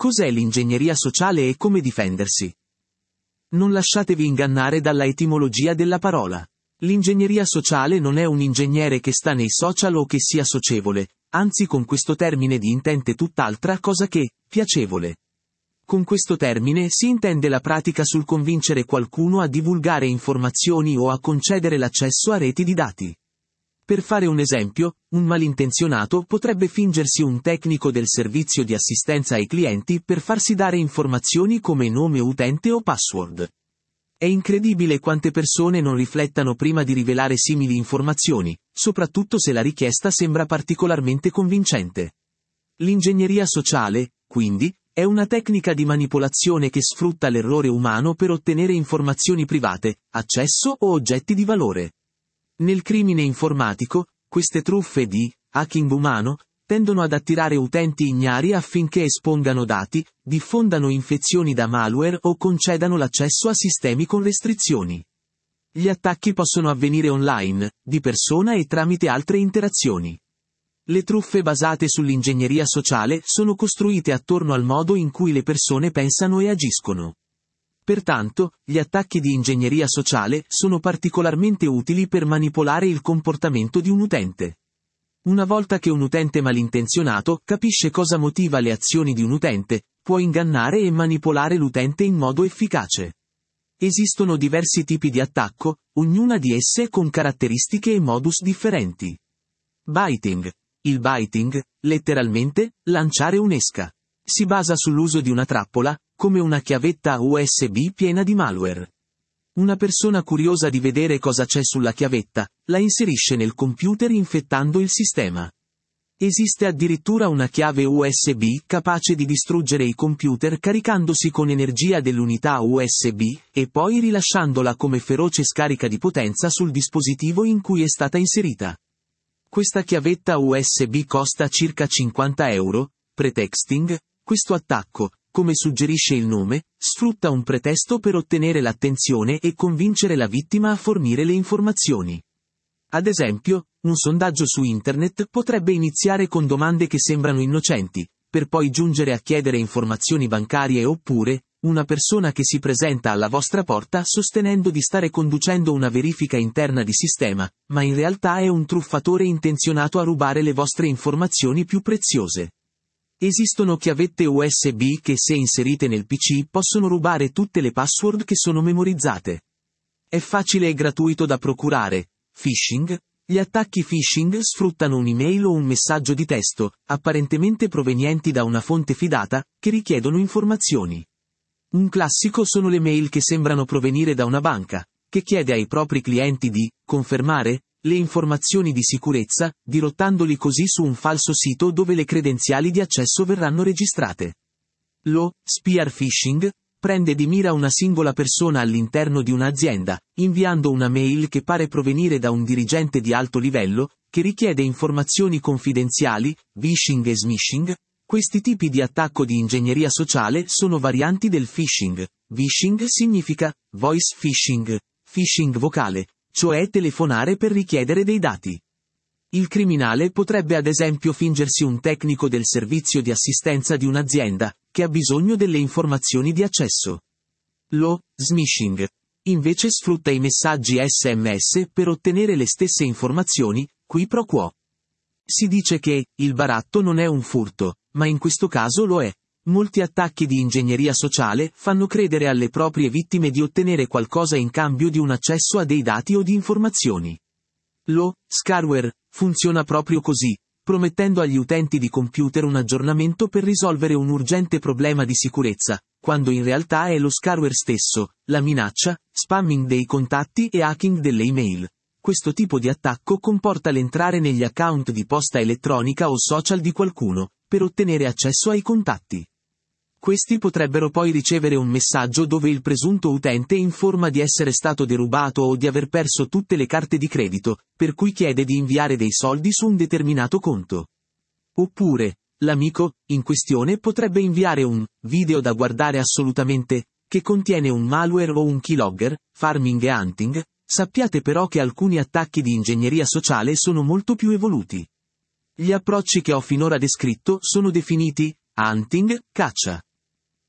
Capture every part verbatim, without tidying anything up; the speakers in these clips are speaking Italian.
Cos'è l'ingegneria sociale e come difendersi? Non lasciatevi ingannare dalla etimologia della parola. L'ingegneria sociale non è un ingegnere che sta nei social o che sia socievole, anzi con questo termine di intende tutt'altra cosa che piacevole. Con questo termine si intende la pratica sul convincere qualcuno a divulgare informazioni o a concedere l'accesso a reti di dati. Per fare un esempio, un malintenzionato potrebbe fingersi un tecnico del servizio di assistenza ai clienti per farsi dare informazioni come nome utente o password. È incredibile quante persone non riflettano prima di rivelare simili informazioni, soprattutto se la richiesta sembra particolarmente convincente. L'ingegneria sociale, quindi, è una tecnica di manipolazione che sfrutta l'errore umano per ottenere informazioni private, accesso o oggetti di valore. Nel crimine informatico, queste truffe di hacking umano tendono ad attirare utenti ignari affinché espongano dati, diffondano infezioni da malware o concedano l'accesso a sistemi con restrizioni. Gli attacchi possono avvenire online, di persona e tramite altre interazioni. Le truffe basate sull'ingegneria sociale sono costruite attorno al modo in cui le persone pensano e agiscono. Pertanto, gli attacchi di ingegneria sociale sono particolarmente utili per manipolare il comportamento di un utente. Una volta che un utente malintenzionato capisce cosa motiva le azioni di un utente, può ingannare e manipolare l'utente in modo efficace. Esistono diversi tipi di attacco, ognuna di esse con caratteristiche e modus differenti. Biting. Il biting, letteralmente, lanciare un'esca. Si basa sull'uso di una trappola, come una chiavetta U S B piena di malware. Una persona curiosa di vedere cosa c'è sulla chiavetta, la inserisce nel computer infettando il sistema. Esiste addirittura una chiave U S B capace di distruggere i computer caricandosi con energia dell'unità U S B, e poi rilasciandola come feroce scarica di potenza sul dispositivo in cui è stata inserita. Questa chiavetta U S B costa circa cinquanta euro, pretexting. Questo attacco, come suggerisce il nome, sfrutta un pretesto per ottenere l'attenzione e convincere la vittima a fornire le informazioni. Ad esempio, un sondaggio su internet potrebbe iniziare con domande che sembrano innocenti, per poi giungere a chiedere informazioni bancarie oppure, una persona che si presenta alla vostra porta sostenendo di stare conducendo una verifica interna di sistema, ma in realtà è un truffatore intenzionato a rubare le vostre informazioni più preziose. Esistono chiavette U S B che se inserite nel P C possono rubare tutte le password che sono memorizzate. È facile e gratuito da procurare. Phishing. Gli attacchi phishing sfruttano un'email o un messaggio di testo, apparentemente provenienti da una fonte fidata, che richiedono informazioni. Un classico sono le mail che sembrano provenire da una banca, che chiede ai propri clienti di confermare le informazioni di sicurezza, dirottandoli così su un falso sito dove le credenziali di accesso verranno registrate. Lo spear phishing prende di mira una singola persona all'interno di un'azienda, inviando una mail che pare provenire da un dirigente di alto livello, che richiede informazioni confidenziali, phishing e smishing. Questi tipi di attacco di ingegneria sociale sono varianti del phishing. Phishing significa voice phishing, phishing vocale, cioè telefonare per richiedere dei dati. Il criminale potrebbe ad esempio fingersi un tecnico del servizio di assistenza di un'azienda, che ha bisogno delle informazioni di accesso. Lo smishing, invece sfrutta i messaggi S M S per ottenere le stesse informazioni, qui pro quo. Si dice che il baratto non è un furto, ma in questo caso lo è. Molti attacchi di ingegneria sociale fanno credere alle proprie vittime di ottenere qualcosa in cambio di un accesso a dei dati o di informazioni. Lo scarware funziona proprio così, promettendo agli utenti di computer un aggiornamento per risolvere un urgente problema di sicurezza, quando in realtà è lo scarware stesso, la minaccia, spamming dei contatti e hacking delle email. Questo tipo di attacco comporta l'entrare negli account di posta elettronica o social di qualcuno, per ottenere accesso ai contatti. Questi potrebbero poi ricevere un messaggio dove il presunto utente informa di essere stato derubato o di aver perso tutte le carte di credito, per cui chiede di inviare dei soldi su un determinato conto. Oppure, l'amico, in questione potrebbe inviare un video da guardare assolutamente, che contiene un malware o un keylogger, farming e hunting. Sappiate però che alcuni attacchi di ingegneria sociale sono molto più evoluti. Gli approcci che ho finora descritto sono definiti hunting, caccia.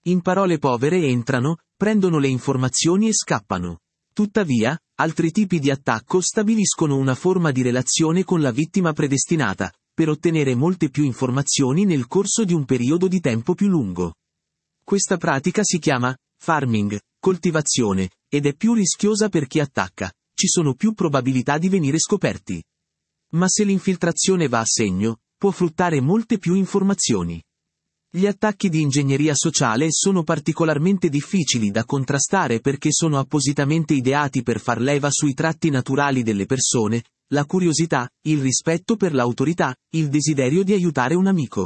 In parole povere entrano, prendono le informazioni e scappano. Tuttavia, altri tipi di attacco stabiliscono una forma di relazione con la vittima predestinata, per ottenere molte più informazioni nel corso di un periodo di tempo più lungo. Questa pratica si chiama farming, coltivazione, ed è più rischiosa per chi attacca, ci sono più probabilità di venire scoperti. Ma se l'infiltrazione va a segno, può fruttare molte più informazioni. Gli attacchi di ingegneria sociale sono particolarmente difficili da contrastare perché sono appositamente ideati per far leva sui tratti naturali delle persone, la curiosità, il rispetto per l'autorità, il desiderio di aiutare un amico.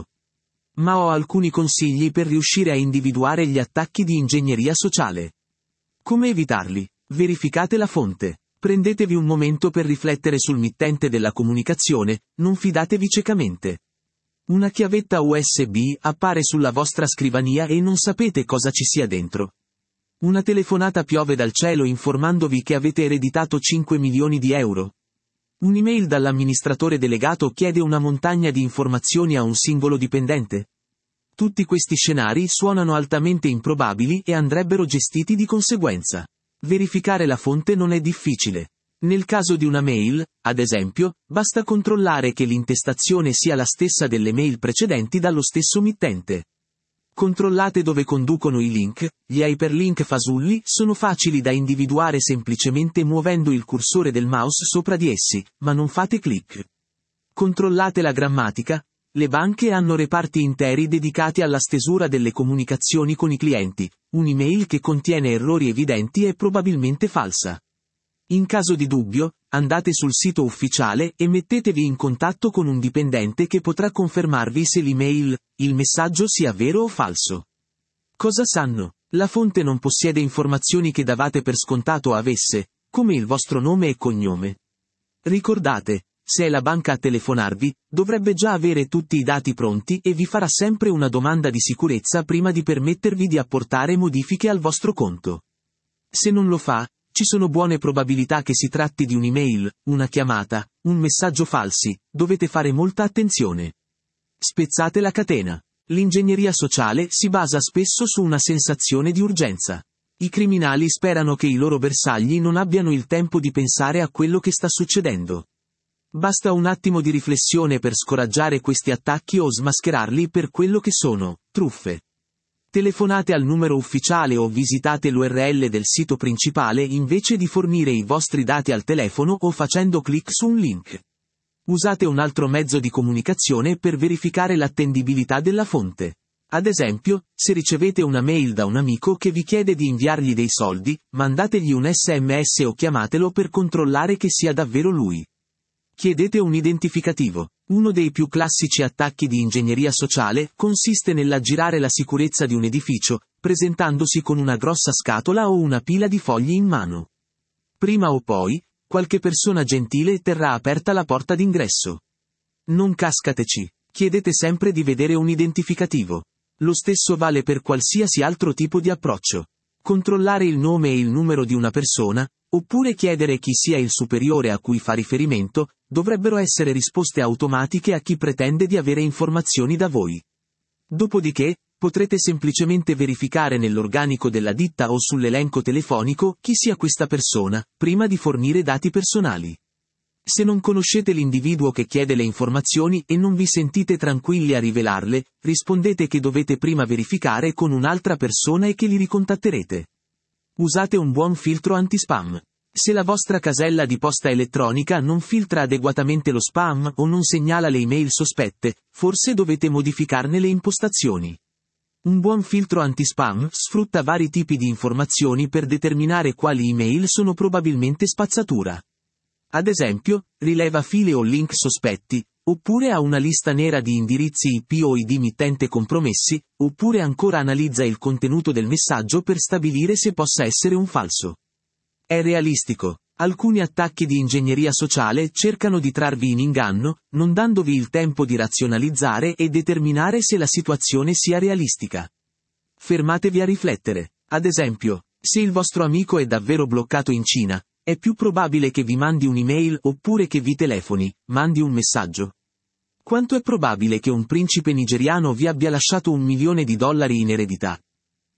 Ma ho alcuni consigli per riuscire a individuare gli attacchi di ingegneria sociale. Come evitarli? Verificate la fonte. Prendetevi un momento per riflettere sul mittente della comunicazione, non fidatevi ciecamente. Una chiavetta U S B appare sulla vostra scrivania e non sapete cosa ci sia dentro. Una telefonata piove dal cielo informandovi che avete ereditato cinque milioni di euro. Un'email dall'amministratore delegato chiede una montagna di informazioni a un singolo dipendente. Tutti questi scenari suonano altamente improbabili e andrebbero gestiti di conseguenza. Verificare la fonte non è difficile. Nel caso di una mail, ad esempio, basta controllare che l'intestazione sia la stessa delle mail precedenti dallo stesso mittente. Controllate dove conducono i link, gli hyperlink fasulli sono facili da individuare semplicemente muovendo il cursore del mouse sopra di essi, ma non fate clic. Controllate la grammatica, le banche hanno reparti interi dedicati alla stesura delle comunicazioni con i clienti, un'email che contiene errori evidenti è probabilmente falsa. In caso di dubbio, andate sul sito ufficiale e mettetevi in contatto con un dipendente che potrà confermarvi se l'email, il messaggio sia vero o falso. Cosa sanno? La fonte non possiede informazioni che davate per scontato avesse, come il vostro nome e cognome. Ricordate, se è la banca a telefonarvi, dovrebbe già avere tutti i dati pronti e vi farà sempre una domanda di sicurezza prima di permettervi di apportare modifiche al vostro conto. Se non lo fa, ci sono buone probabilità che si tratti di un'email, una chiamata, un messaggio falsi, dovete fare molta attenzione. Spezzate la catena. L'ingegneria sociale si basa spesso su una sensazione di urgenza. I criminali sperano che i loro bersagli non abbiano il tempo di pensare a quello che sta succedendo. Basta un attimo di riflessione per scoraggiare questi attacchi o smascherarli per quello che sono, truffe. Telefonate al numero ufficiale o visitate l'U R L del sito principale invece di fornire i vostri dati al telefono o facendo clic su un link. Usate un altro mezzo di comunicazione per verificare l'attendibilità della fonte. Ad esempio, se ricevete una mail da un amico che vi chiede di inviargli dei soldi, mandategli un S M S o chiamatelo per controllare che sia davvero lui. Chiedete un identificativo. Uno dei più classici attacchi di ingegneria sociale consiste nell'aggirare la sicurezza di un edificio, presentandosi con una grossa scatola o una pila di fogli in mano. Prima o poi, qualche persona gentile terrà aperta la porta d'ingresso. Non cascateci. Chiedete sempre di vedere un identificativo. Lo stesso vale per qualsiasi altro tipo di approccio. Controllare il nome e il numero di una persona, oppure chiedere chi sia il superiore a cui fa riferimento, dovrebbero essere risposte automatiche a chi pretende di avere informazioni da voi. Dopodiché, potrete semplicemente verificare nell'organico della ditta o sull'elenco telefonico chi sia questa persona, prima di fornire dati personali. Se non conoscete l'individuo che chiede le informazioni e non vi sentite tranquilli a rivelarle, rispondete che dovete prima verificare con un'altra persona e che li ricontatterete. Usate un buon filtro anti-spam. Se la vostra casella di posta elettronica non filtra adeguatamente lo spam o non segnala le email sospette, forse dovete modificarne le impostazioni. Un buon filtro anti-spam sfrutta vari tipi di informazioni per determinare quali email sono probabilmente spazzatura. Ad esempio, rileva file o link sospetti, oppure ha una lista nera di indirizzi I P o I D mittente compromessi, oppure ancora analizza il contenuto del messaggio per stabilire se possa essere un falso. È realistico. Alcuni attacchi di ingegneria sociale cercano di trarvi in inganno, non dandovi il tempo di razionalizzare e determinare se la situazione sia realistica. Fermatevi a riflettere. Ad esempio, se il vostro amico è davvero bloccato in Cina, è più probabile che vi mandi un'email oppure che vi telefoni, mandi un messaggio. Quanto è probabile che un principe nigeriano vi abbia lasciato un milione di dollari in eredità?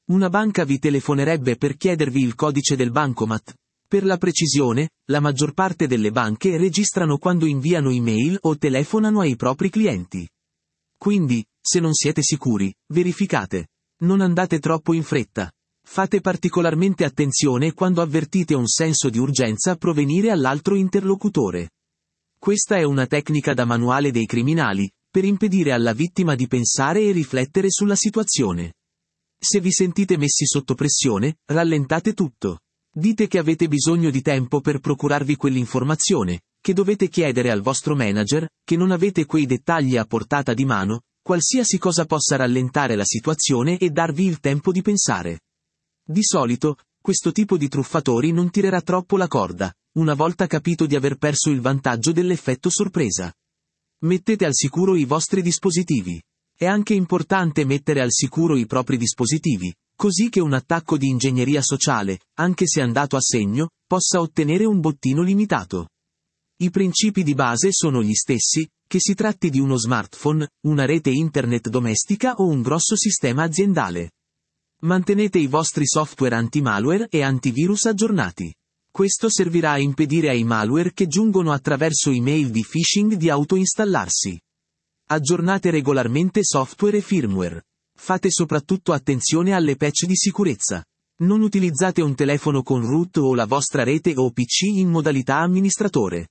Una banca vi telefonerebbe per chiedervi il codice del bancomat. Per la precisione, la maggior parte delle banche registrano quando inviano email o telefonano ai propri clienti. Quindi, se non siete sicuri, verificate. Non andate troppo in fretta. Fate particolarmente attenzione quando avvertite un senso di urgenza provenire all'altro interlocutore. Questa è una tecnica da manuale dei criminali, per impedire alla vittima di pensare e riflettere sulla situazione. Se vi sentite messi sotto pressione, rallentate tutto. Dite che avete bisogno di tempo per procurarvi quell'informazione, che dovete chiedere al vostro manager, che non avete quei dettagli a portata di mano, qualsiasi cosa possa rallentare la situazione e darvi il tempo di pensare. Di solito, questo tipo di truffatori non tirerà troppo la corda, una volta capito di aver perso il vantaggio dell'effetto sorpresa. Mettete al sicuro i vostri dispositivi. È anche importante mettere al sicuro i propri dispositivi, così che un attacco di ingegneria sociale, anche se andato a segno, possa ottenere un bottino limitato. I principi di base sono gli stessi, che si tratti di uno smartphone, una rete internet domestica o un grosso sistema aziendale. Mantenete i vostri software anti-malware e antivirus aggiornati. Questo servirà a impedire ai malware che giungono attraverso email di phishing di autoinstallarsi. Aggiornate regolarmente software e firmware. Fate soprattutto attenzione alle patch di sicurezza. Non utilizzate un telefono con root o la vostra rete o P C in modalità amministratore.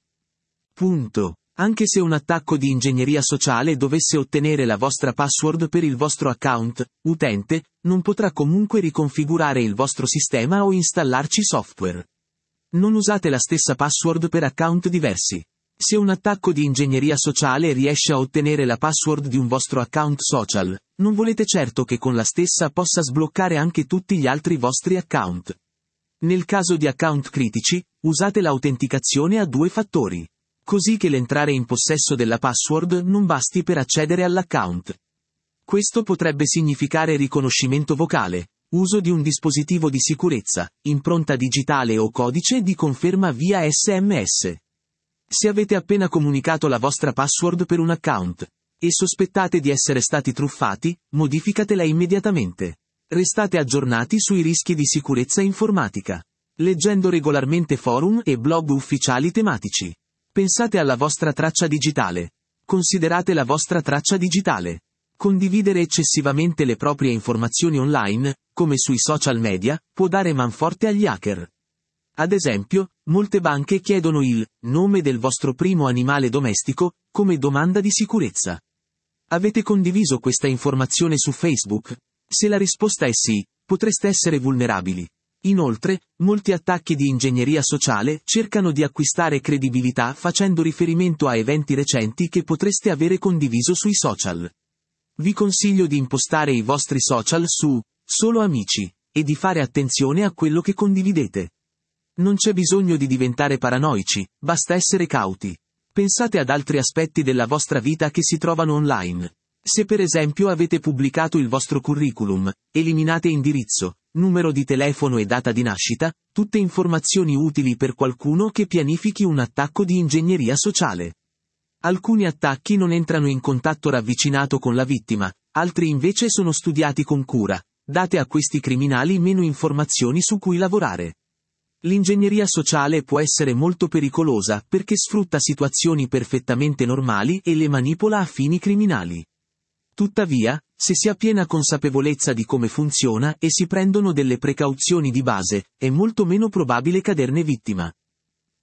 Punto. Anche se un attacco di ingegneria sociale dovesse ottenere la vostra password per il vostro account utente, non potrà comunque riconfigurare il vostro sistema o installarci software. Non usate la stessa password per account diversi. Se un attacco di ingegneria sociale riesce a ottenere la password di un vostro account social, non volete certo che con la stessa possa sbloccare anche tutti gli altri vostri account. Nel caso di account critici, usate l'autenticazione a due fattori. Così che l'entrare in possesso della password non basti per accedere all'account. Questo potrebbe significare riconoscimento vocale, uso di un dispositivo di sicurezza, impronta digitale o codice di conferma via S M S. Se avete appena comunicato la vostra password per un account e sospettate di essere stati truffati, modificatela immediatamente. Restate aggiornati sui rischi di sicurezza informatica, leggendo regolarmente forum e blog ufficiali tematici. Pensate alla vostra traccia digitale. Considerate la vostra traccia digitale. Condividere eccessivamente le proprie informazioni online, come sui social media, può dare manforte agli hacker. Ad esempio, molte banche chiedono il nome del vostro primo animale domestico, come domanda di sicurezza. Avete condiviso questa informazione su Facebook? Se la risposta è sì, potreste essere vulnerabili. Inoltre, molti attacchi di ingegneria sociale cercano di acquistare credibilità facendo riferimento a eventi recenti che potreste avere condiviso sui social. Vi consiglio di impostare i vostri social su solo amici e di fare attenzione a quello che condividete. Non c'è bisogno di diventare paranoici, basta essere cauti. Pensate ad altri aspetti della vostra vita che si trovano online. Se per esempio avete pubblicato il vostro curriculum, eliminate indirizzo, numero di telefono e data di nascita, tutte informazioni utili per qualcuno che pianifichi un attacco di ingegneria sociale. Alcuni attacchi non entrano in contatto ravvicinato con la vittima, altri invece sono studiati con cura. Date a questi criminali meno informazioni su cui lavorare. L'ingegneria sociale può essere molto pericolosa perché sfrutta situazioni perfettamente normali e le manipola a fini criminali. Tuttavia, se si ha piena consapevolezza di come funziona e si prendono delle precauzioni di base, è molto meno probabile caderne vittima.